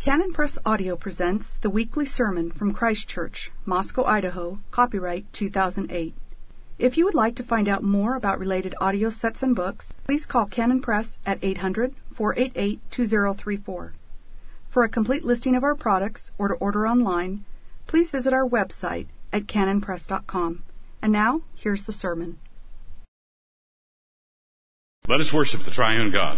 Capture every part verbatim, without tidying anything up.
Canon Press Audio presents the weekly sermon from Christ Church, Moscow, Idaho, copyright two thousand eight. If you would like to find out more about related audio sets and books, please call Canon Press at eight hundred, four eight eight, two zero three four. For a complete listing of our products or to order online, please visit our website at canon press dot com. And now, here's the sermon. Let us worship the triune God.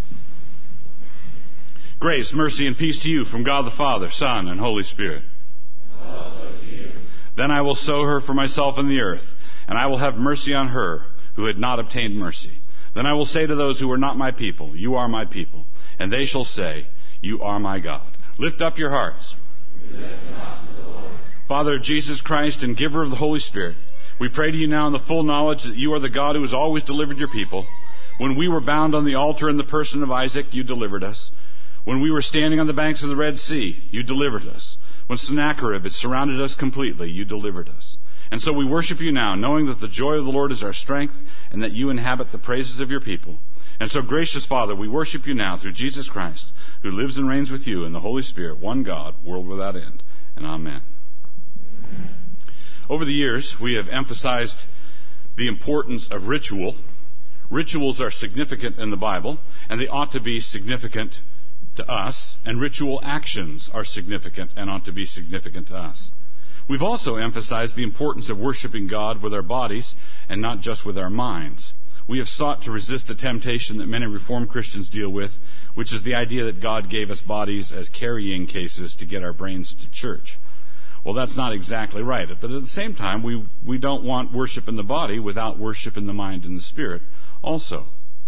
Grace, mercy, and peace to you from God the Father, Son, and Holy Spirit. And also to you. Then I will sow her for myself in the earth, and I will have mercy on her who had not obtained mercy. Then I will say to those who are not my people, you are my people. And they shall say, you are my God. Lift up your hearts. We lift them up to the Lord. Father, Jesus Christ, and giver of the Holy Spirit, we pray to you now in the full knowledge that you are the God who has always delivered your people. When we were bound on the altar in the person of Isaac, you delivered us. When we were standing on the banks of the Red Sea, you delivered us. When Sennacherib had surrounded us completely, you delivered us. And so we worship you now, knowing that the joy of the Lord is our strength, and that you inhabit the praises of your people. And so, gracious Father, we worship you now through Jesus Christ, who lives and reigns with you in the Holy Spirit, one God, world without end. And amen. Amen. Over the years, we have emphasized the importance of ritual. Rituals are significant in the Bible, and they ought to be significant to us, and ritual actions are significant and ought to be significant to us. We've also emphasized the importance of worshiping God with our bodies and not just with our minds. We have sought to resist the temptation that many Reformed Christians deal with, which is the idea that God gave us bodies as carrying cases to get our brains to church. Well, that's not exactly right. But at the same time, we, we don't want worship in the body without worship in the mind and the spirit also.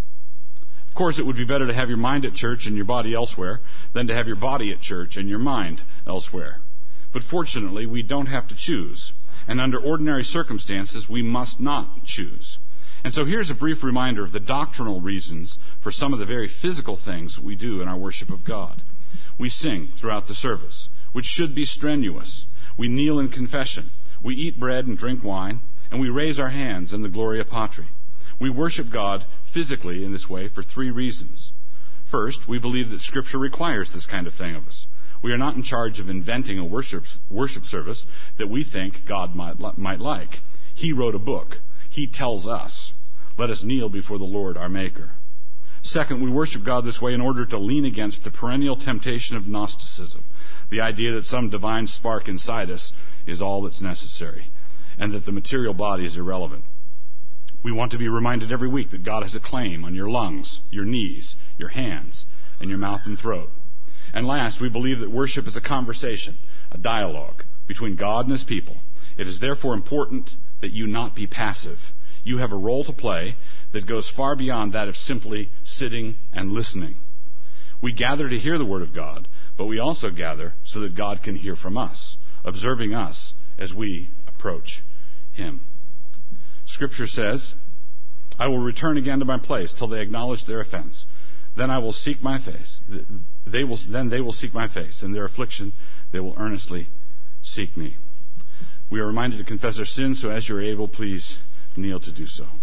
Of course, it would be better to have your mind at church and your body elsewhere than to have your body at church and your mind elsewhere. But fortunately, we don't have to choose. And under ordinary circumstances, we must not choose. And so here's a brief reminder of the doctrinal reasons for some of the very physical things we do in our worship of God. We sing throughout the service, which should be strenuous. We kneel in confession. We eat bread and drink wine. And we raise our hands in the Gloria Patri. We worship God physically in this way for three reasons. First, we believe that Scripture requires this kind of thing of us. We are not in charge of inventing a worship, worship service that we think God might, might like. He wrote a book. He tells us. Let us kneel before the Lord our Maker. Second, we worship God this way in order to lean against the perennial temptation of Gnosticism, the idea that some divine spark inside us is all that's necessary, and that the material body is irrelevant. We want to be reminded every week that God has a claim on your lungs, your knees, your hands, and your mouth and throat. And last, we believe that worship is a conversation, a dialogue between God and His people. It is therefore important that you not be passive. You have a role to play that goes far beyond that of simply sitting and listening. We gather to hear the Word of God, but we also gather so that God can hear from us, observing us as we approach Him. Scripture says, I will return again to my place till they acknowledge their offense. Then I will seek my face. They will, then they will seek my face. In their affliction, they will earnestly seek me. We are reminded to confess our sins, so as you are able, please kneel to do so.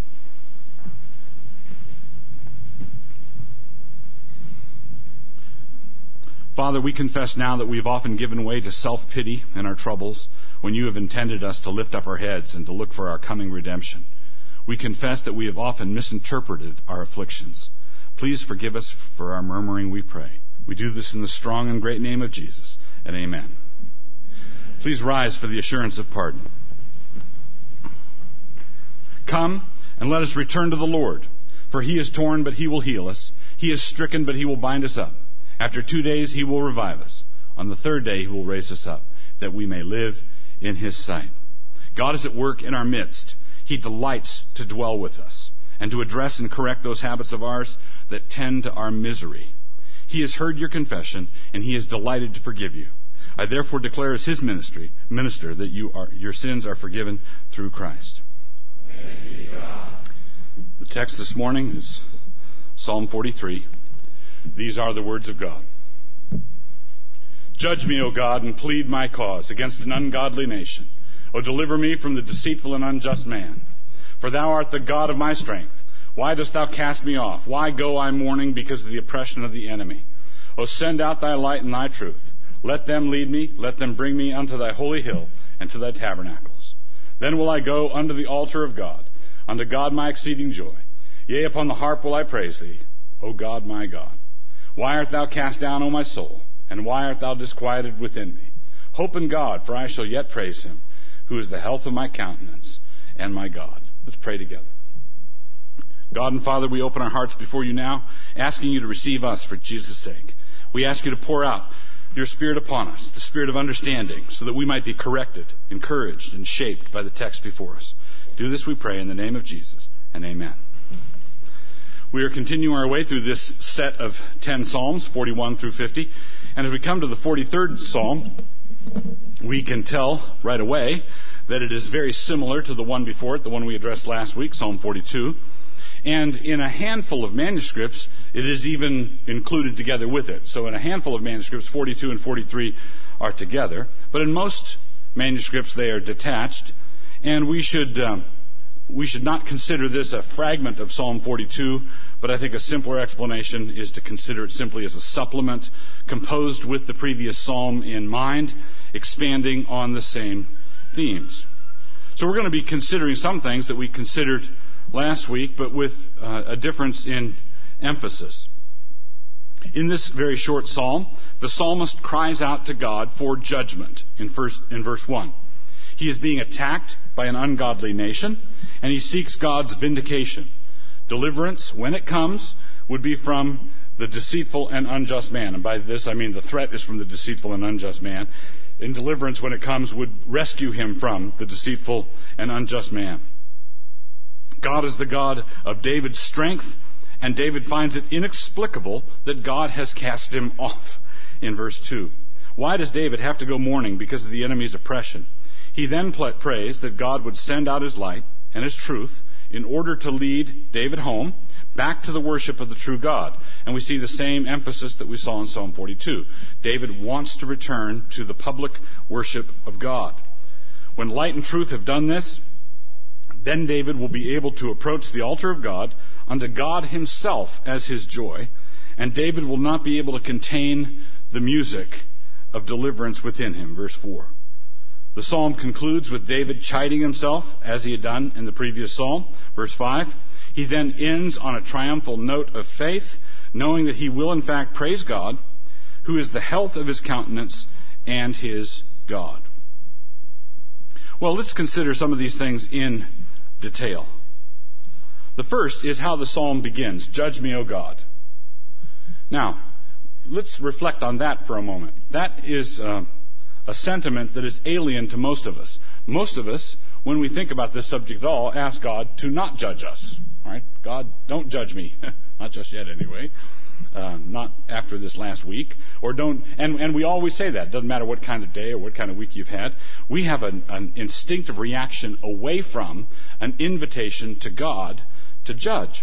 Father, we confess now that we have often given way to self-pity in our troubles when you have intended us to lift up our heads and to look for our coming redemption. We confess that we have often misinterpreted our afflictions. Please forgive us for our murmuring, we pray. We do this in the strong and great name of Jesus, and amen. Please rise for the assurance of pardon. Come and let us return to the Lord, for He is torn, but He will heal us. He is stricken, but He will bind us up. After two days He will revive us. On the third day He will raise us up, that we may live in His sight. God is at work in our midst. He delights to dwell with us and to address and correct those habits of ours that tend to our misery. He has heard your confession, and He is delighted to forgive you. I therefore declare as His ministry, minister that you are, your sins are forgiven through Christ. Thanks be to God. The text this morning is Psalm forty-three. These are the words of God. Judge me, O God, and plead my cause against an ungodly nation. O deliver me from the deceitful and unjust man. For thou art the God of my strength. Why dost thou cast me off? Why go I mourning because of the oppression of the enemy? O send out thy light and thy truth. Let them lead me, let them bring me unto thy holy hill and to thy tabernacles. Then will I go unto the altar of God, unto God my exceeding joy. Yea, upon the harp will I praise thee, O God my God. Why art thou cast down, O my soul? And why art thou disquieted within me? Hope in God, for I shall yet praise him, who is the health of my countenance and my God. Let's pray together. God and Father, we open our hearts before you now, asking you to receive us for Jesus' sake. We ask you to pour out your Spirit upon us, the Spirit of understanding, so that we might be corrected, encouraged, and shaped by the text before us. Do this, we pray, in the name of Jesus, and amen. We are continuing our way through this set of ten Psalms, forty-one through fifty. And as we come to the forty-third Psalm, we can tell right away that it is very similar to the one before it, the one we addressed last week, Psalm forty-two. And in a handful of manuscripts, it is even included together with it. So in a handful of manuscripts, forty-two and forty-three are together. But in most manuscripts, they are detached. And we should um, we should not consider this a fragment of Psalm forty-two, but I think a simpler explanation is to consider it simply as a supplement composed with the previous psalm in mind, expanding on the same themes. So we're going to be considering some things that we considered last week, but with uh, a difference in emphasis. In this very short psalm, the psalmist cries out to God for judgment in, first, in verse one. He is being attacked by an ungodly nation, and he seeks God's vindication. Deliverance, when it comes, would be from the deceitful and unjust man. And by this I mean the threat is from the deceitful and unjust man. And deliverance, when it comes, would rescue him from the deceitful and unjust man. God is the God of David's strength, and David finds it inexplicable that God has cast him off in verse two. Why does David have to go mourning because of the enemy's oppression? He then prays that God would send out his light and his truth in order to lead David home back to the worship of the true God. And we see the same emphasis that we saw in Psalm forty-two. David wants to return to the public worship of God. When light and truth have done this, then David will be able to approach the altar of God unto God himself as his joy, and David will not be able to contain the music of deliverance within him. Verse four. The psalm concludes with David chiding himself, as he had done in the previous psalm. Verse five. He then ends on a triumphal note of faith, knowing that he will in fact praise God, who is the health of his countenance and his God. Well, let's consider some of these things in detail. The first is how the psalm begins. Judge me, O God. Now, let's reflect on that for a moment. That is uh, a sentiment that is alien to most of us. Most of us, when we think about this subject at all, ask God to not judge us. All right? God, don't judge me. Not just yet, anyway. Uh, not after this last week, or don't, and, and we always say that. It doesn't matter what kind of day or what kind of week you've had. We have an, an instinctive reaction away from an invitation to God to judge.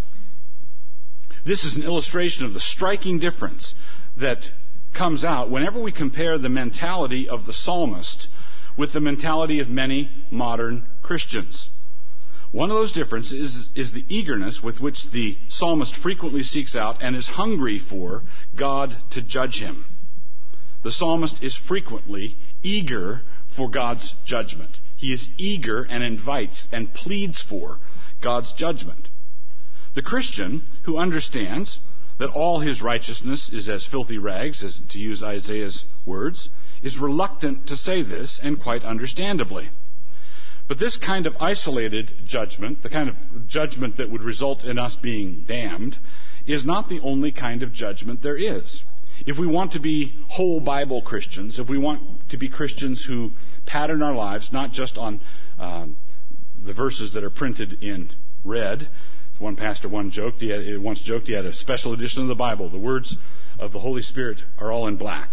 This is an illustration of the striking difference that comes out whenever we compare the mentality of the psalmist with the mentality of many modern Christians. One of those differences is, is the eagerness with which the psalmist frequently seeks out and is hungry for God to judge him. The psalmist is frequently eager for God's judgment. He is eager and invites and pleads for God's judgment. The Christian who understands that all his righteousness is as filthy rags, as to use Isaiah's words, is reluctant to say this, and quite understandably. But this kind of isolated judgment, the kind of judgment that would result in us being damned, is not the only kind of judgment there is. If we want to be whole Bible Christians, if we want to be Christians who pattern our lives not just on um, the verses that are printed in red, one pastor one joked, he had, once joked he had a special edition of the Bible. The words of the Holy Spirit are all in black.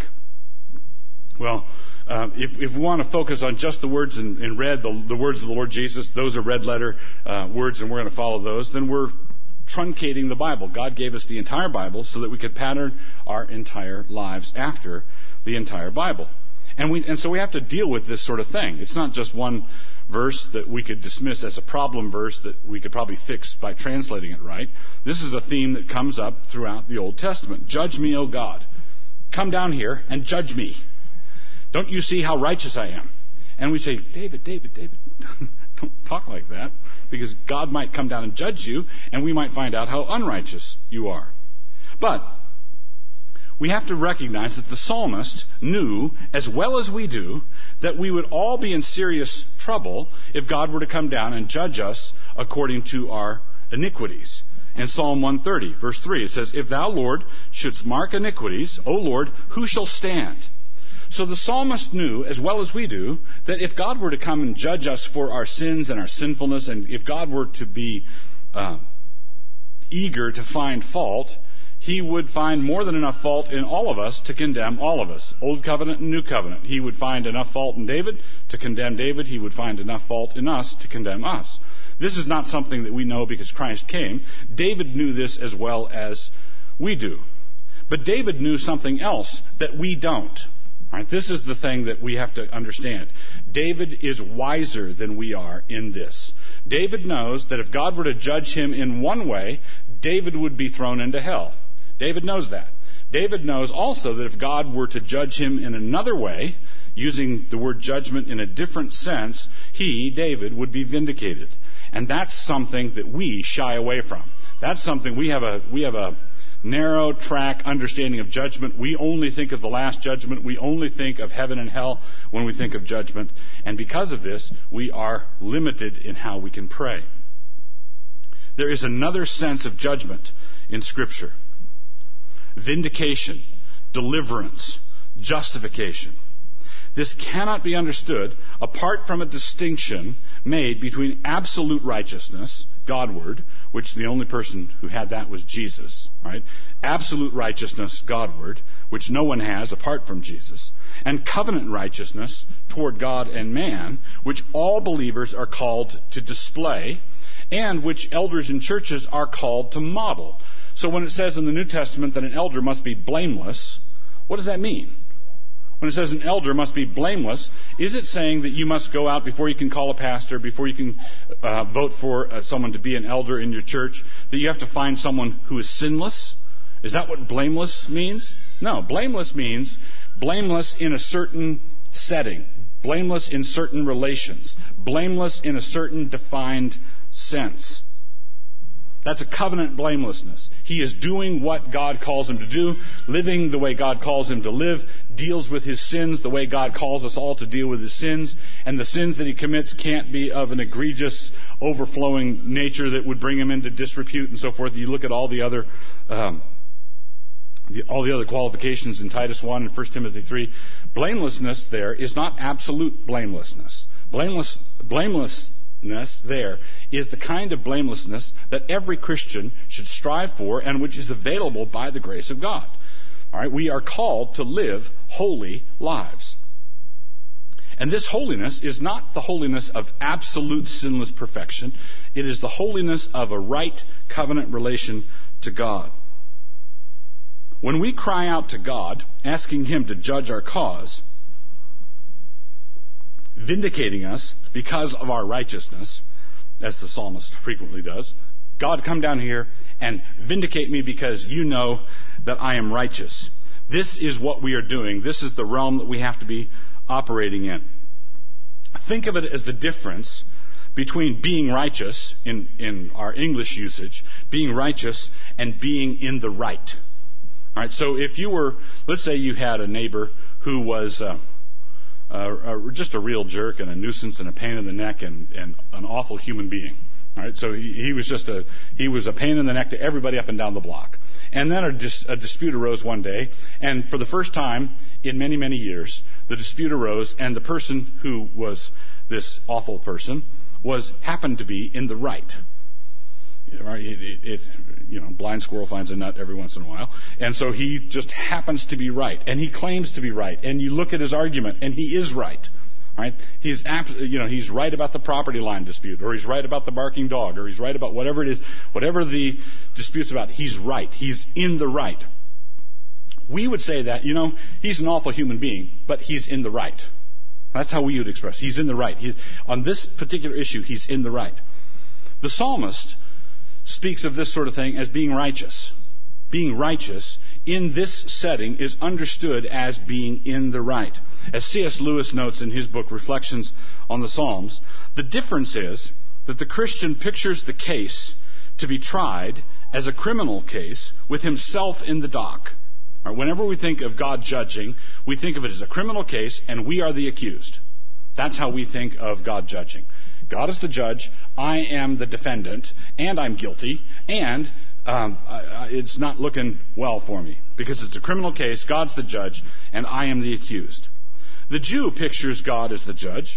Well, Uh, if, if we want to focus on just the words in, in red, the, the words of the Lord Jesus, those are red letter uh, words, and we're going to follow those, then we're truncating the Bible. God gave us the entire Bible so that we could pattern our entire lives after the entire Bible. And we, and so we have to deal with this sort of thing. It's not just one verse that we could dismiss as a problem verse that we could probably fix by translating it right. This is a theme that comes up throughout the Old Testament. Judge me, O God. come down here and judge me. Don't you see how righteous I am? And we say, David, David, David, don't talk like that, because God might come down and judge you, and we might find out how unrighteous you are. But we have to recognize that the psalmist knew, as well as we do, that we would all be in serious trouble if God were to come down and judge us according to our iniquities. In Psalm one thirty, verse three, it says, If thou, Lord, shouldst mark iniquities, O Lord, who shall stand? So the psalmist knew, as well as we do, that if God were to come and judge us for our sins and our sinfulness, and if God were to be uh, eager to find fault, He would find more than enough fault in all of us to condemn all of us. Old covenant and new covenant. He would find enough fault in David to condemn David. He would find enough fault in us to condemn us. This is not something that we know because Christ came. David knew this as well as we do. But David knew something else that we don't. Right? This is the thing that we have to understand. David is wiser than we are in this. David knows that if God were to judge him in one way, David would be thrown into hell. David knows that. David knows also that if God were to judge him in another way, using the word judgment in a different sense, he, David, would be vindicated. And that's something that we shy away from. That's something we have a we have a narrow track understanding of judgment. We only think of the last judgment. We only think of heaven and hell when we think of judgment. And because of this, we are limited in how we can pray. There is another sense of judgment in Scripture. Vindication, deliverance, justification. This cannot be understood apart from a distinction made between absolute righteousness, Godward, which the only person who had that was Jesus, right? Absolute righteousness, Godward, which no one has apart from Jesus, and covenant righteousness toward God and man, which all believers are called to display, and which elders in churches are called to model. So when it says in the New Testament that an elder must be blameless, what does that mean? When it says an elder must be blameless, is it saying that you must go out before you can call a pastor, before you can uh, vote for uh, someone to be an elder in your church, that you have to find someone who is sinless? Is that what blameless means? No, blameless means blameless in a certain setting, blameless in certain relations, blameless in a certain defined sense. That's a covenant blamelessness. He is doing what God calls him to do, living the way God calls him to live, deals with his sins the way God calls us all to deal with his sins, and the sins that he commits can't be of an egregious, overflowing nature that would bring him into disrepute and so forth. You look at all the other um, the, all the other qualifications in Titus one and First Timothy three. Blamelessness there is not absolute blamelessness. Blameless, blameless. There is the kind of blamelessness that every Christian should strive for and which is available by the grace of God. All right, we are called to live holy lives. And this holiness is not the holiness of absolute sinless perfection. It is the holiness of a right covenant relation to God. When we cry out to God, asking him to judge our cause, vindicating us because of our righteousness, as the psalmist frequently does. God, come down here and vindicate me because you know that I am righteous. This is what we are doing. This is the realm that we have to be operating in. Think of it as the difference between being righteous, in, in our English usage, being righteous and being in the right. All right, so if you were, let's say you had a neighbor who was Uh, Uh, uh, just a real jerk and a nuisance and a pain in the neck and, and an awful human being. All right, so he, he was just a he was a pain in the neck to everybody up and down the block. And then a, dis, a dispute arose one day, and for the first time in many many years, the dispute arose, and the person who was this awful person was happened to be in the right. Right? It, it, it, you know, blind squirrel finds a nut every once in a while. And so he just happens to be right. And he claims to be right. And you look at his argument, and he is right. Right? He's, you know, he's right about the property line dispute, or he's right about the barking dog, or he's right about whatever it is, whatever the dispute's about. He's right. He's in the right. We would say that, you know, he's an awful human being, but he's in the right. That's how we would express. He's in the right. He's, on this particular issue, he's in the right. The psalmist speaks of this sort of thing as being righteous. being righteous in this setting is understood as being in the right. As C S Lewis notes in his book, Reflections on the Psalms, the difference is that the Christian pictures the case to be tried as a criminal case with himself in the dock. Right, whenever we think of God judging, we think of it as a criminal case and we are the accused. That's how we think of God judging. God is the judge, I am the defendant, and I'm guilty, and um, I, it's not looking well for me. Because it's a criminal case, God's the judge, and I am the accused. The Jew pictures God as the judge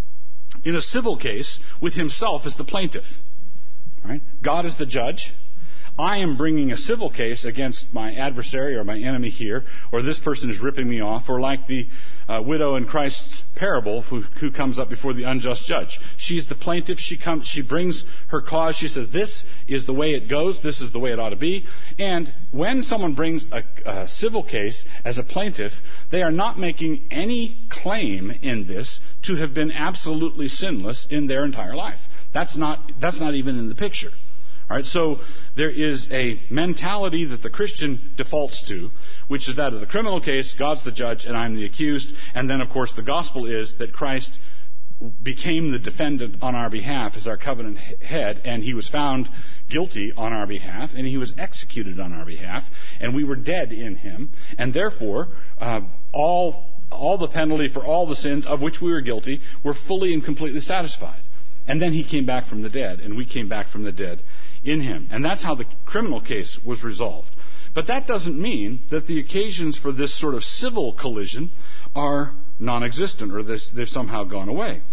in a civil case with himself as the plaintiff. Right? God is the judge. I am bringing a civil case against my adversary or my enemy here, or this person is ripping me off, or like the uh, widow in Christ's parable who, who comes up before the unjust judge. She's the plaintiff. She comes. She brings her cause. She says, this is the way it goes. This is the way it ought to be. And when someone brings a, a civil case as a plaintiff, they are not making any claim in this to have been absolutely sinless in their entire life. That's not, that's not even in the picture. All right, so there is a mentality that the Christian defaults to, which is that of the criminal case, God's the judge and I'm the accused. And then, of course, the gospel is that Christ became the defendant on our behalf as our covenant head, and he was found guilty on our behalf, and he was executed on our behalf, and we were dead in him. And therefore, uh, all, all the penalty for all the sins of which we were guilty were fully and completely satisfied. And then he came back from the dead, and we came back from the dead in him. And that's how the criminal case was resolved. But that doesn't mean that the occasions for this sort of civil collision are non-existent or this, they've somehow gone away.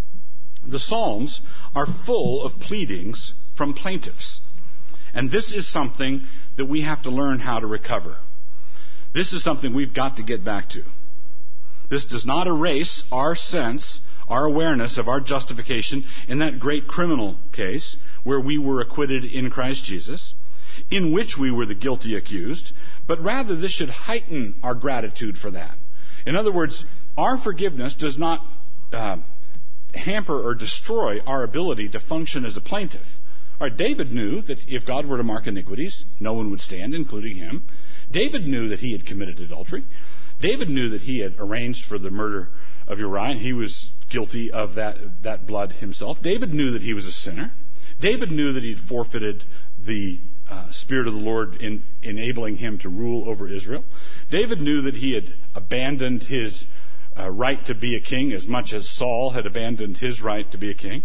The Psalms are full of pleadings from plaintiffs. And this is something that we have to learn how to recover. This is something we've got to get back to. This does not erase our sense, our awareness of our justification in that great criminal case where we were acquitted in Christ Jesus, in which we were the guilty accused, but rather this should heighten our gratitude for that. In other words, our forgiveness does not uh, hamper or destroy our ability to function as a plaintiff. All right, David knew that if God were to mark iniquities, no one would stand, including him. David knew that he had committed adultery. David knew that he had arranged for the murder of Uriah, and he was guilty of that, that blood himself. David knew that he was a sinner. David knew that he had forfeited the uh, Spirit of the Lord in enabling him to rule over Israel. David knew that he had abandoned his uh, right to be a king as much as Saul had abandoned his right to be a king.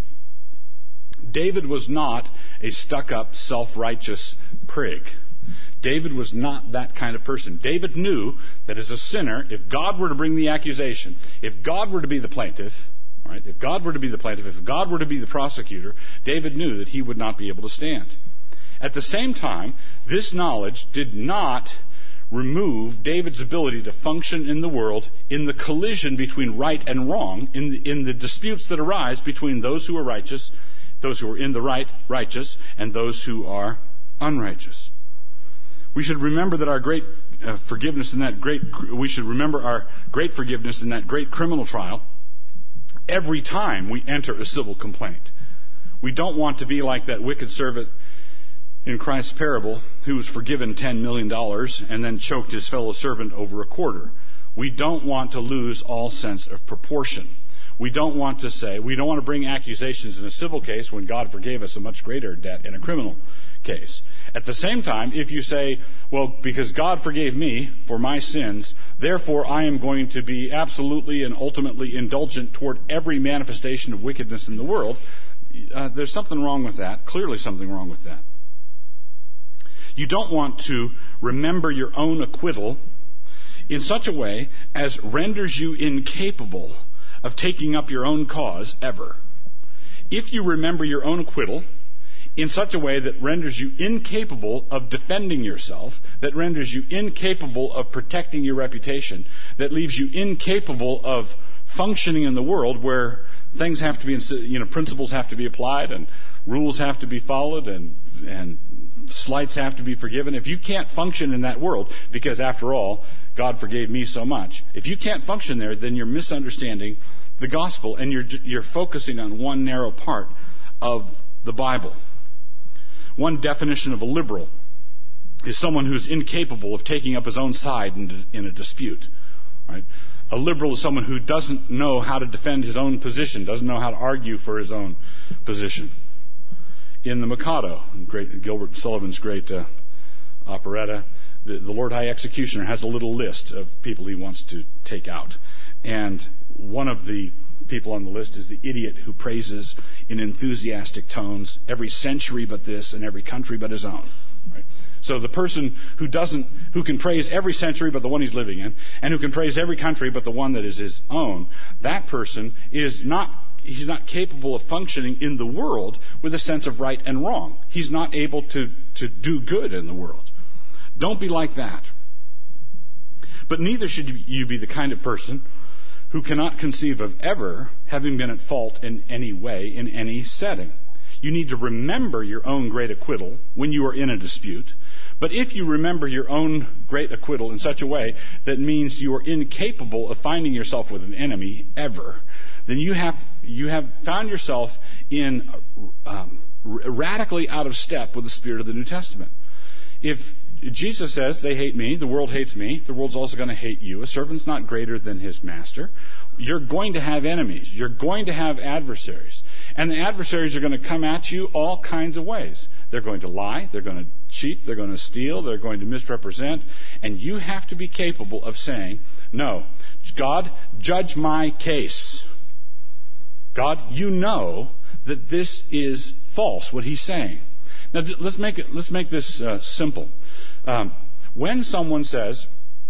David was not a stuck-up, self-righteous prig. David was not that kind of person. David knew that as a sinner, if God were to bring the accusation, if God were to be the plaintiff, right, if God were to be the plaintiff, if God were to be the prosecutor, David knew that he would not be able to stand. At the same time, this knowledge did not remove David's ability to function in the world in the collision between right and wrong, in the, in the disputes that arise between those who are righteous, those who are in the right, righteous, and those who are unrighteous. We should remember that our great uh, forgiveness in that great, we should remember our great forgiveness in that great criminal trial every time we enter a civil complaint. We don't want to be like that wicked servant in Christ's parable who was forgiven ten million dollars and then choked his fellow servant over a quarter. We don't want to lose all sense of proportion. We don't want to say, we don't want to bring accusations in a civil case when God forgave us a much greater debt in a criminal case. At the same time, if you say, well, because God forgave me for my sins, therefore I am going to be absolutely and ultimately indulgent toward every manifestation of wickedness in the world, uh, there's something wrong with that. Clearly something wrong with that. You don't want to remember your own acquittal in such a way as renders you incapable of taking up your own cause ever. If you remember your own acquittal in such a way that renders you incapable of defending yourself, that renders you incapable of protecting your reputation, that leaves you incapable of functioning in the world where things have to be, you know, principles have to be applied and rules have to be followed and and slights have to be forgiven. If you can't function in that world, because after all, God forgave me so much. If you can't function there, then you're misunderstanding the gospel and you're you're focusing on one narrow part of the Bible. One definition of a liberal is someone who's incapable of taking up his own side in, in a dispute. Right? A liberal is someone who doesn't know how to defend his own position, doesn't know how to argue for his own position. In The Mikado, great, Gilbert Sullivan's great uh, operetta, the, the Lord High Executioner has a little list of people he wants to take out. And one of the people on the list is the idiot who praises in enthusiastic tones every century but this and every country but his own. Right? So the person who doesn't, who can praise every century but the one he's living in, and who can praise every country but the one that is his own, that person is not, he's not capable of functioning in the world with a sense of right and wrong. He's not able to, to do good in the world. Don't be like that. But neither should you be the kind of person who cannot conceive of ever having been at fault in any way, in any setting. You need to remember your own great acquittal when you are in a dispute. But if you remember your own great acquittal in such a way that means you are incapable of finding yourself with an enemy ever, then you have you have found yourself in um, radically out of step with the spirit of the New Testament. If Jesus says, they hate me, the world hates me, the world's also going to hate you. A servant's not greater than his master. You're going to have enemies. You're going to have adversaries. And the adversaries are going to come at you all kinds of ways. They're going to lie, they're going to cheat, they're going to steal, they're going to misrepresent. And you have to be capable of saying, no, God, judge my case. God, you know that this is false, what he's saying. Now, let's make it, let's make this uh, simple. Um, when someone says,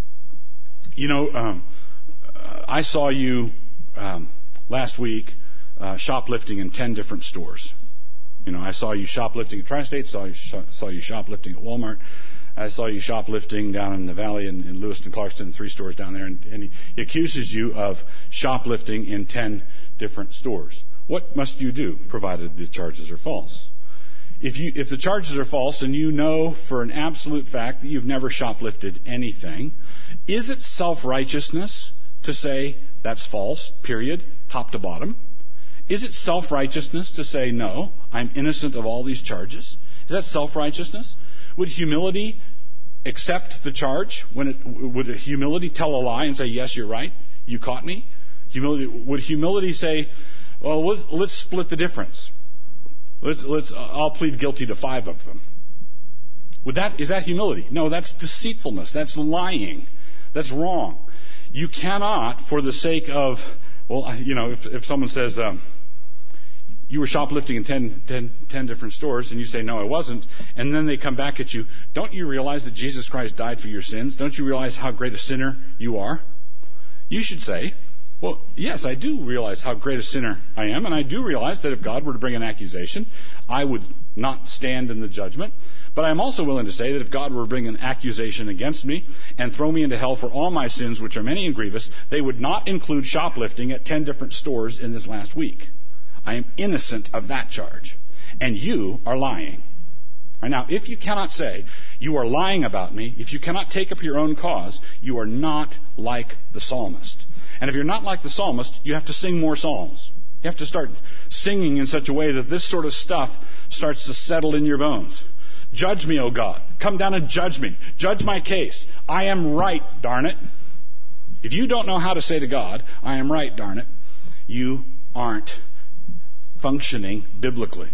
you know, um, uh, I saw you um, last week uh, shoplifting in ten different stores. You know, I saw you shoplifting at Tri-State, saw you, sh- saw you shoplifting at Walmart. I saw you shoplifting down in the valley in, in Lewiston, Clarkston, three stores down there, and, and he, he accuses you of shoplifting in ten different stores. What must you do, provided the charges are false? If you, if the charges are false and you know for an absolute fact that you've never shoplifted anything, is it self-righteousness to say that's false, period, top to bottom? Is it self-righteousness to say, no, I'm innocent of all these charges? Is that self-righteousness? Would humility accept the charge? When it, would humility tell a lie and say, yes, you're right, you caught me? Humility, would humility say, well, let's, let's split the difference? Let's, let's, uh, I'll plead guilty to five of them. Would that, is that humility? No, that's deceitfulness. That's lying. That's wrong. You cannot, for the sake of, well, you know, if, if someone says, um, you were shoplifting in ten, ten, ten different stores, and you say, no, I wasn't, and then they come back at you, don't you realize that Jesus Christ died for your sins? Don't you realize how great a sinner you are? You should say, well, yes, I do realize how great a sinner I am, and I do realize that if God were to bring an accusation, I would not stand in the judgment. But I'm also willing to say that if God were to bring an accusation against me and throw me into hell for all my sins, which are many and grievous, they would not include shoplifting at ten different stores in this last week. I am innocent of that charge, and you are lying. Right, now, if you cannot say, you are lying about me, if you cannot take up your own cause, you are not like the psalmist. And if you're not like the psalmist, you have to sing more psalms. You have to start singing in such a way that this sort of stuff starts to settle in your bones. Judge me, O God. Come down and judge me. Judge my case. I am right, darn it. If you don't know how to say to God, I am right, darn it, you aren't functioning biblically.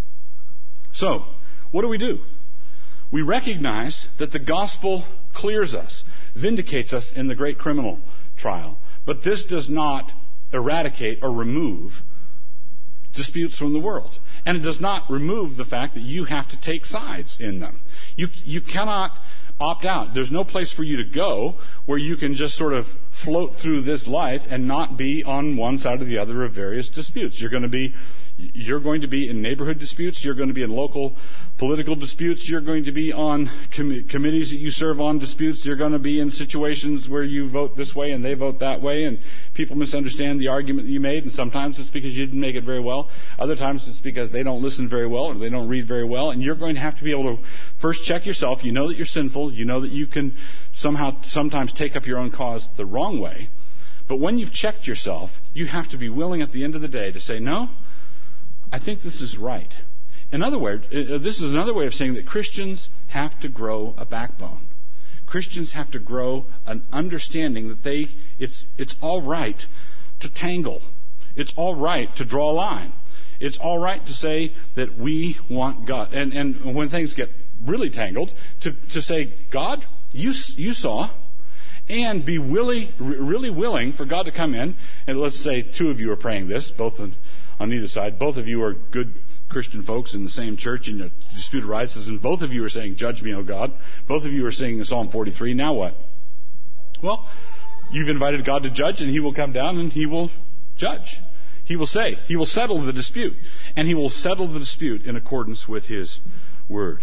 So, what do we do? We recognize that the gospel clears us, vindicates us in the great criminal trial. But this does not eradicate or remove disputes from the world. And it does not remove the fact that you have to take sides in them. You, you cannot opt out. There's no place for you to go where you can just sort of float through this life and not be on one side or the other of various disputes. You're going to be You're going to be in neighborhood disputes. You're going to be in local political disputes. You're going to be on com- committees that you serve on disputes. You're going to be in situations where you vote this way and they vote that way, and people misunderstand the argument that you made. And sometimes it's because you didn't make it very well. Other times it's because they don't listen very well or they don't read very well. And you're going to have to be able to first check yourself. You know that you're sinful. You know that you can somehow sometimes take up your own cause the wrong way. But when you've checked yourself, you have to be willing at the end of the day to say, no, I think this is right. In other words, this is another way of saying that Christians have to grow a backbone. Christians have to grow an understanding that they it's it's all right to tangle. It's all right to draw a line. It's all right to say that we want God. And and when things get really tangled, to, to say, God, you you saw, and be really, really willing for God to come in. And let's say two of you are praying this, both on, on either side. Both of you are good Christian folks in the same church in a disputed rights, and both of you are saying, judge me, O God. Both of you are singing Psalm forty-three. Now what? Well, you've invited God to judge, and He will come down and He will judge. He will say, He will settle the dispute. And He will settle the dispute in accordance with His word.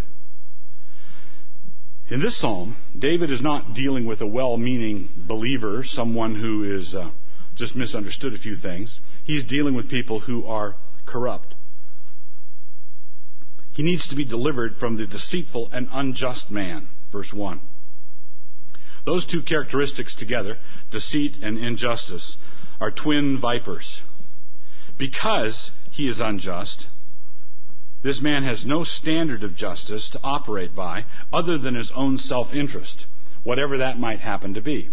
In this psalm, David is not dealing with a well-meaning believer, someone who is uh, just misunderstood a few things. He's dealing with people who are corrupt. He needs to be delivered from the deceitful and unjust man, verse one. Those two characteristics together, deceit and injustice, are twin vipers. Because he is unjust, this man has no standard of justice to operate by other than his own self-interest, whatever that might happen to be.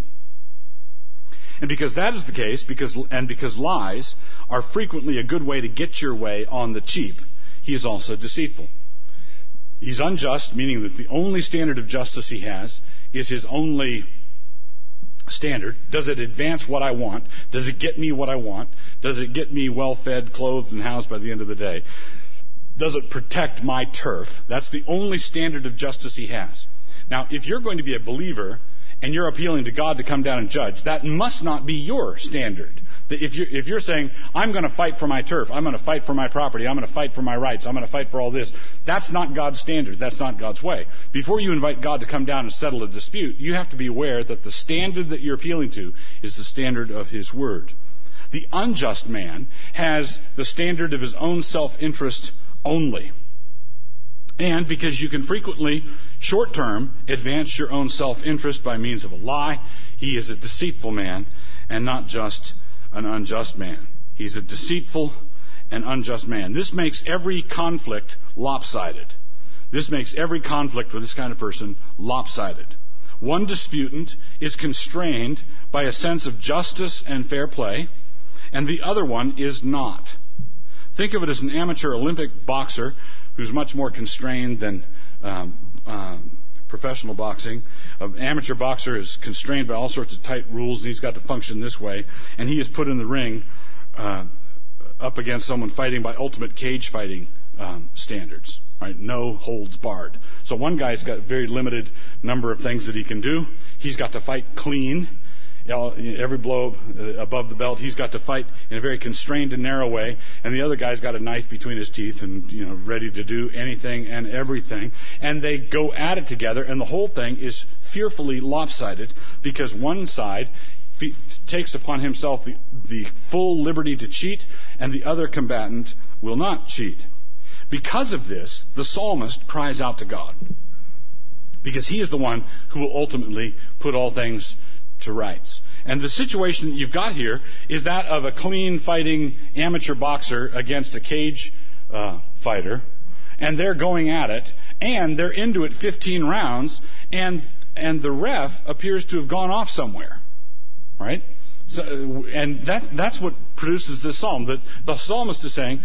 And because that is the case, because and because lies are frequently a good way to get your way on the cheap, he is also deceitful. He's unjust, meaning that the only standard of justice he has is his only standard. Does it advance what I want? Does it get me what I want? Does it get me well-fed, clothed, and housed by the end of the day? Does it protect my turf? That's the only standard of justice he has. Now, if you're going to be a believer and you're appealing to God to come down and judge, that must not be your standard. If you're, if you're saying, I'm going to fight for my turf, I'm going to fight for my property, I'm going to fight for my rights, I'm going to fight for all this, that's not God's standard. That's not God's way. Before you invite God to come down and settle a dispute, you have to be aware that the standard that you're appealing to is the standard of His Word. The unjust man has the standard of his own self-interest only. And because you can frequently, short-term, advance your own self-interest by means of a lie, he is a deceitful man and not just an unjust man. He's a deceitful and unjust man. This makes every conflict lopsided. This makes every conflict with this kind of person lopsided. One disputant is constrained by a sense of justice and fair play, and the other one is not. Think of it as an amateur Olympic boxer who's much more constrained than um, um, professional boxing. An amateur boxer is constrained by all sorts of tight rules, and he's got to function this way. And he is put in the ring uh, up against someone fighting by ultimate cage fighting um, standards. Right? No holds barred. So one guy's got a very limited number of things that he can do. He's got to fight clean. Every blow above the belt, he's got to fight in a very constrained and narrow way, and the other guy's got a knife between his teeth and, you know, ready to do anything and everything. And they go at it together, and the whole thing is fearfully lopsided because one side fe- takes upon himself the, the full liberty to cheat, and the other combatant will not cheat. Because of this, the psalmist cries out to God, because he is the one who will ultimately put all things to rights. And the situation that you've got here is that of a clean fighting amateur boxer against a cage uh, fighter, and they're going at it, and they're into it fifteen rounds, and and the ref appears to have gone off somewhere, right? So, and that that's what produces this psalm. That the psalmist is saying,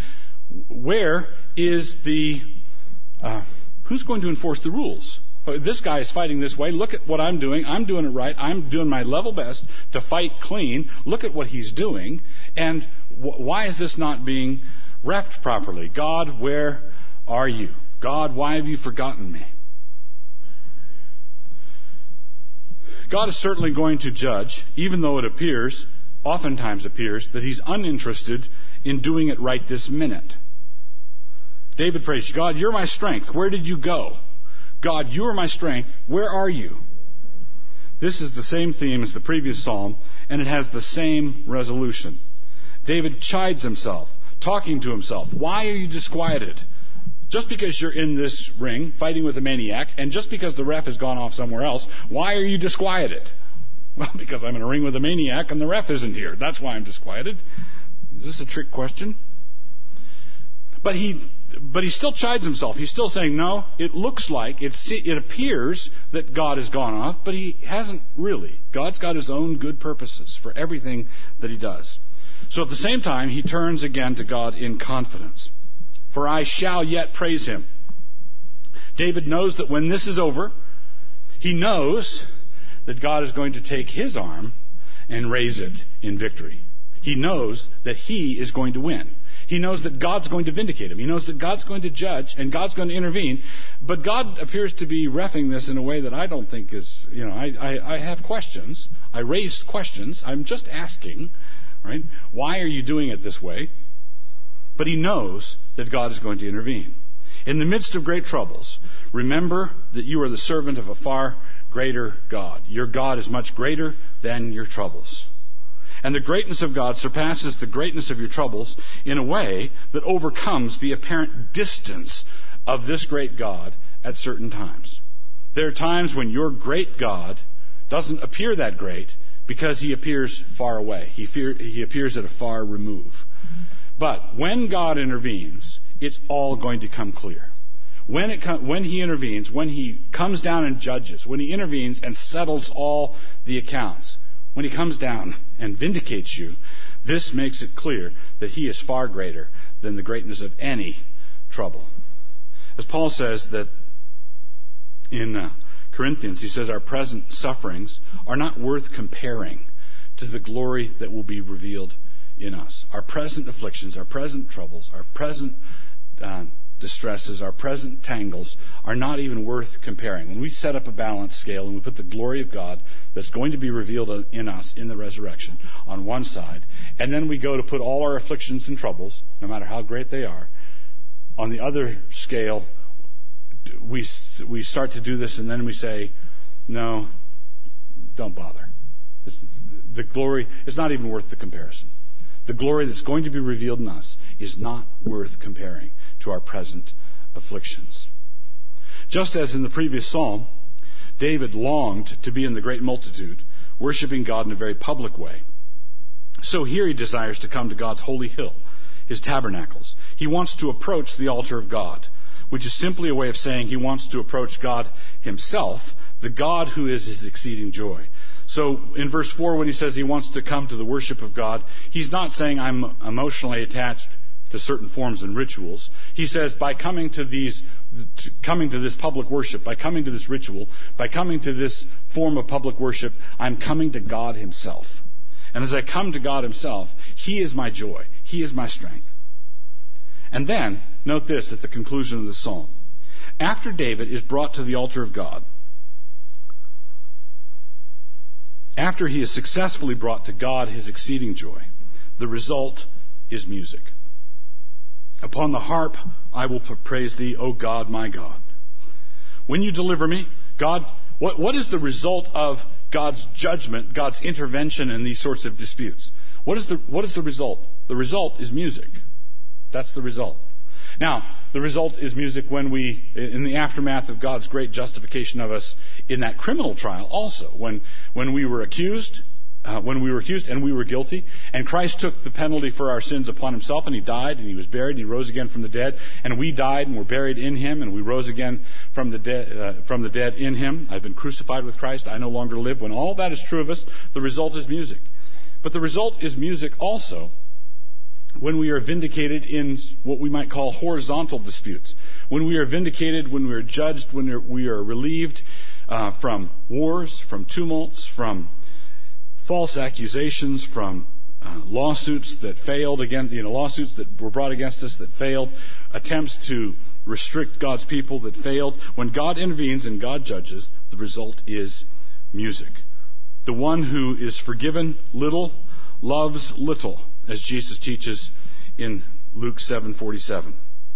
where is the uh, who's going to enforce the rules? This guy is fighting this way. Look at what I'm doing. I'm doing it right. I'm doing my level best to fight clean. Look at what he's doing. And wh- why is this not being reffed properly? God, where are you? God, why have you forgotten me? God is certainly going to judge, even though it appears, oftentimes appears, that He's uninterested in doing it right this minute. David prays, God, you're my strength. Where did you go? God, you are my strength. Where are you? This is the same theme as the previous psalm, and it has the same resolution. David chides himself, talking to himself. Why are you disquieted? Just because you're in this ring fighting with a maniac, and just because the ref has gone off somewhere else, why are you disquieted? Well, because I'm in a ring with a maniac and the ref isn't here. That's why I'm disquieted. Is this a trick question? But he but he still chides himself. He's still saying, no, it looks like, it, it appears that God has gone off, but he hasn't really. God's got his own good purposes for everything that he does. So at the same time, he turns again to God in confidence. For I shall yet praise him. David knows that when this is over, he knows that God is going to take his arm and raise it in victory. He knows that he is going to win. He knows that God's going to vindicate him. He knows that God's going to judge and God's going to intervene. But God appears to be reffing this in a way that I don't think is, you know, I, I, I have questions. I raise questions. I'm just asking, right? Why are you doing it this way? But he knows that God is going to intervene. In the midst of great troubles, remember that you are the servant of a far greater God. Your God is much greater than your troubles. And the greatness of God surpasses the greatness of your troubles in a way that overcomes the apparent distance of this great God at certain times. There are times when your great God doesn't appear that great because he appears far away. He, fear, he appears at a far remove. But when God intervenes, it's all going to come clear. When, it com- when he intervenes, when he comes down and judges, when he intervenes and settles all the accounts, when he comes down and vindicates you, this makes it clear that he is far greater than the greatness of any trouble. As Paul says that in uh, Corinthians, he says our present sufferings are not worth comparing to the glory that will be revealed in us. Our present afflictions, our present troubles, our present uh, distresses, our present tangles are not even worth comparing. When we set up a balance scale and we put the glory of God that's going to be revealed in us in the resurrection on one side, and then we go to put all our afflictions and troubles, no matter how great they are, on the other scale, we we start to do this and then we say, no, don't bother. It's, the glory is not even worth the comparison. The glory that's going to be revealed in us is not worth comparing to our present afflictions. Just as in the previous psalm, David longed to be in the great multitude, worshiping God in a very public way. So here he desires to come to God's holy hill, his tabernacles. He wants to approach the altar of God, which is simply a way of saying he wants to approach God himself, the God who is his exceeding joy. So in verse four, when he says he wants to come to the worship of God, he's not saying I'm emotionally attached to certain forms and rituals. He says by coming to these, coming to this public worship, by coming to this ritual, by coming to this form of public worship, I'm coming to God himself. And as I come to God himself, he is my joy. He is my strength. And then, note this at the conclusion of the psalm. After David is brought to the altar of God, after he is successfully brought to God his exceeding joy, the result is music. Upon the harp I will praise thee, O God, my God. When you deliver me, God, what, what is the result of God's judgment, God's intervention in these sorts of disputes? What is the, what is the result? The result is music. That's the result. Now, the result is music when we, in the aftermath of God's great justification of us in that criminal trial also, when, when we were accused, uh, when we were accused and we were guilty, and Christ took the penalty for our sins upon himself, and he died, and he was buried, and he rose again from the dead, and we died and were buried in him, and we rose again from the, de- uh, from the dead in him. I've been crucified with Christ, I no longer live. When all that is true of us, the result is music. But the result is music also when we are vindicated in what we might call horizontal disputes. When we are vindicated, when we are judged, when we are relieved uh, from wars, from tumults, from false accusations, from uh, lawsuits that failed, again, you know, lawsuits that were brought against us that failed, attempts to restrict God's people that failed. When God intervenes and God judges, the result is music. The one who is forgiven little loves little, as Jesus teaches in Luke seven forty-seven.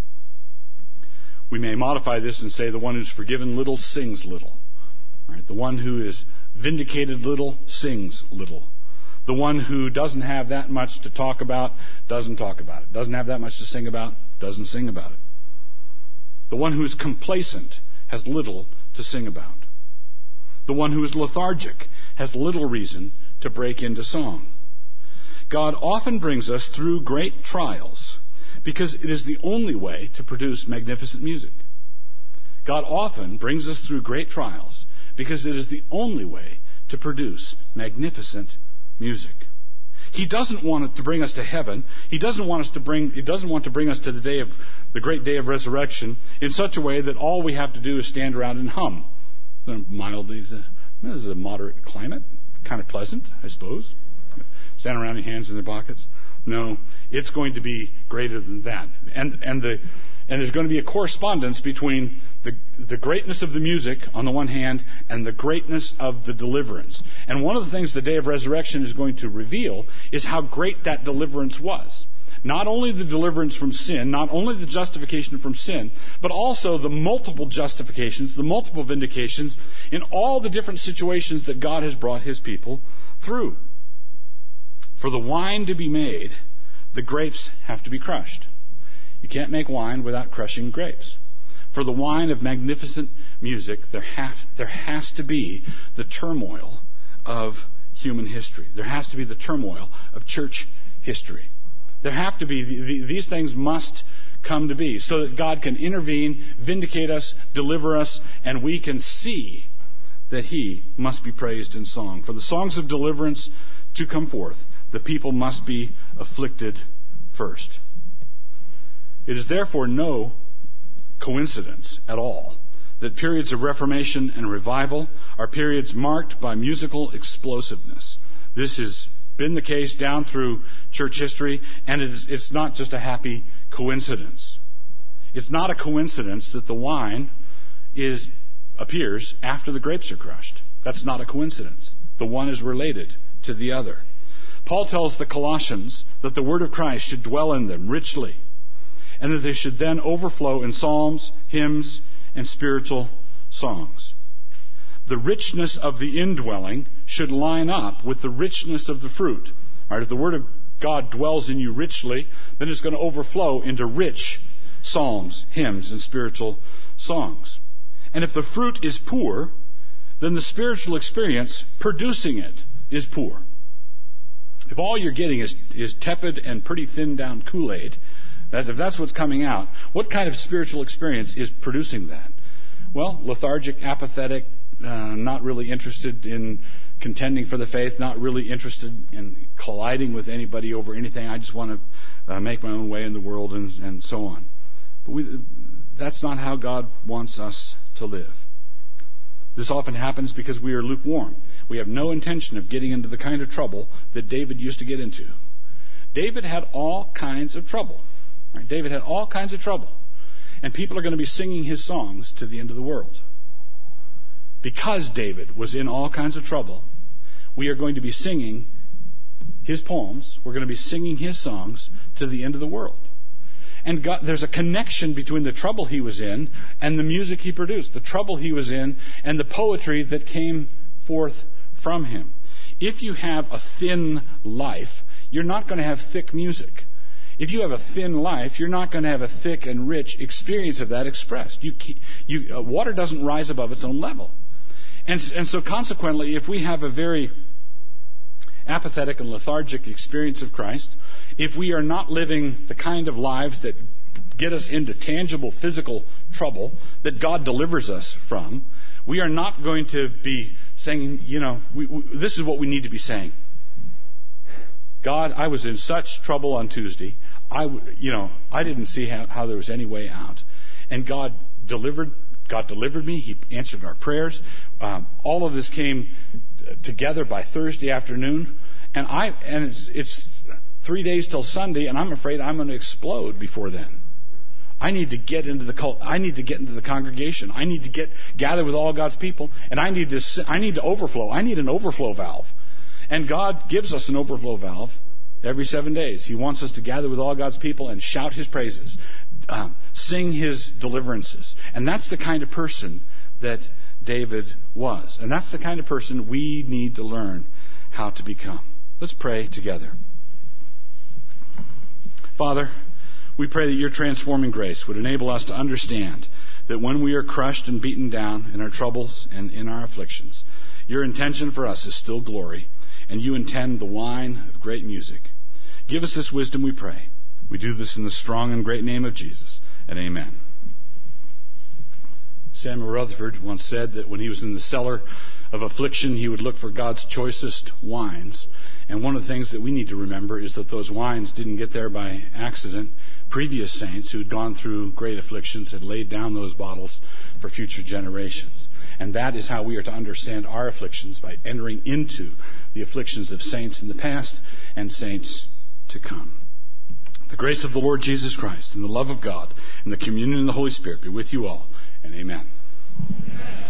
We may modify this and say the one who's forgiven little sings little. All right, the one who is vindicated little sings little. The one who doesn't have that much to talk about doesn't talk about it. Doesn't have that much to sing about doesn't sing about it. The one who is complacent has little to sing about. The one who is lethargic has little reason to break into song. God often brings us through great trials because it is the only way to produce magnificent music. God often brings us through great trials because it is the only way to produce magnificent music. He doesn't want it to bring us to heaven. He doesn't want us to bring. He doesn't want to bring us to the day of the great day of resurrection in such a way that all we have to do is stand around and hum. Mildly, this is a moderate climate, kind of pleasant, I suppose. Stand around in hands in their pockets. No, it's going to be greater than that, and and the and there's going to be a correspondence between the the greatness of the music on the one hand and the greatness of the deliverance. And one of the things the day of resurrection is going to reveal is how great that deliverance was. Not only the deliverance from sin, not only the justification from sin, but also the multiple justifications, the multiple vindications in all the different situations that God has brought His people through. For the wine to be made, the grapes have to be crushed. You can't make wine without crushing grapes. For the wine of magnificent music, there, have, there has to be the turmoil of human history. There has to be the turmoil of church history. There have to be, the, the, these things must come to be so that God can intervene, vindicate us, deliver us, and we can see that He must be praised in song. For the songs of deliverance to come forth, the people must be afflicted first. It is therefore no coincidence at all that periods of reformation and revival are periods marked by musical explosiveness. This has been the case down through church history, and it is, it's not just a happy coincidence. It's not a coincidence that the wine is appears after the grapes are crushed. That's not a coincidence. The one is related to the other. Paul tells the Colossians that the word of Christ should dwell in them richly, and that they should then overflow in psalms, hymns, and spiritual songs. The richness of the indwelling should line up with the richness of the fruit. All right, if the Word of God dwells in you richly, then it's going to overflow into rich psalms, hymns, and spiritual songs. And if the fruit is poor, then the spiritual experience producing it is poor. If all you're getting is, is tepid and pretty thinned down Kool-Aid, that's, if that's what's coming out, what kind of spiritual experience is producing that? Well, lethargic, apathetic, uh, not really interested in contending for the faith, not really interested in colliding with anybody over anything. I just want to uh, make my own way in the world and, and so on. But we, that's not how God wants us to live. This often happens because we are lukewarm. We have no intention of getting into the kind of trouble that David used to get into. David had all kinds of trouble. Right? David had all kinds of trouble. And people are going to be singing his songs to the end of the world. Because David was in all kinds of trouble, we are going to be singing his poems. We're going to be singing his songs to the end of the world. And God, there's a connection between the trouble he was in and the music he produced, the trouble he was in and the poetry that came forth from him. If you have a thin life, you're not going to have thick music. If you have a thin life, you're not going to have a thick and rich experience of that expressed. You, you, uh, water doesn't rise above its own level. And, and so consequently, if we have a very apathetic and lethargic experience of Christ, if we are not living the kind of lives that get us into tangible physical trouble that God delivers us from, we are not going to be saying, you know, we, we, this is what we need to be saying. God, I was in such trouble on Tuesday. I, you know, I didn't see how, how there was any way out, and God delivered. God delivered me. He answered our prayers. Um, all of this came t- together by Thursday afternoon, and I and it's, it's three days till Sunday, and I'm afraid I'm going to explode before then. I need to get into the cult. I need to get into the congregation. I need to get gather with all God's people, and I need to I need to overflow. I need an overflow valve, and God gives us an overflow valve every seven days. He wants us to gather with all God's people and shout His praises. Um, sing His deliverances. And that's the kind of person that David was. And that's the kind of person we need to learn how to become. Let's pray together. Father, we pray that your transforming grace would enable us to understand that when we are crushed and beaten down in our troubles and in our afflictions, your intention for us is still glory, and you intend the wine of great music. Give us this wisdom, we pray. We do this in the strong and great name of Jesus, and amen. Samuel Rutherford once said that when he was in the cellar of affliction, he would look for God's choicest wines. And one of the things that we need to remember is that those wines didn't get there by accident. Previous saints who had gone through great afflictions had laid down those bottles for future generations. And that is how we are to understand our afflictions, by entering into the afflictions of saints in the past and saints to come. The grace of the Lord Jesus Christ and the love of God and the communion of the Holy Spirit be with you all, and amen. Amen.